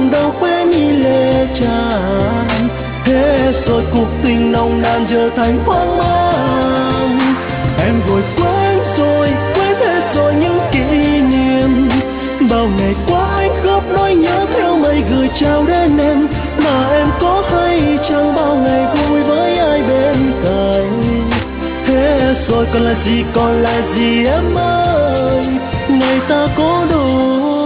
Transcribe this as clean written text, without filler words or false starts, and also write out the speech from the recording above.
lòng đau khóe mi lệ tràn. Hết rồi cuộc tình nồng nàn trở thành hoang mang. Em vội quên rồi, quên hết rồi những kỷ niệm. Bao ngày qua anh khóc nỗi nhớ theo mây gửi trao đến em. Mà em có hay chẳng bao ngày vui với ai bên cạnh. Hết rồi còn là gì em ơi, ngày ta có đôi.